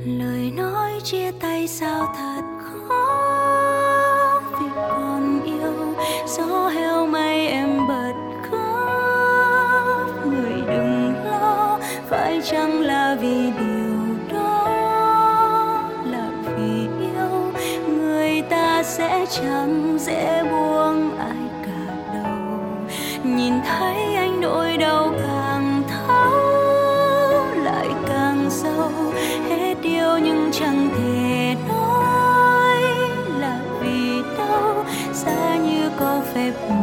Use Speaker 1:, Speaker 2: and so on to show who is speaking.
Speaker 1: Lời nói chia tay sao thật khó, vì còn yêu gió heo may em bật khóc. Người đừng lo, phải chăng là vì điều đó là vì yêu, người ta sẽ chẳng dễ buông ai cả đâu. Nhìn thấy anh nỗi đau càng thấu lại càng sâu, hết yêu nhưng chẳng thể nói là vì đâu, giá như có phép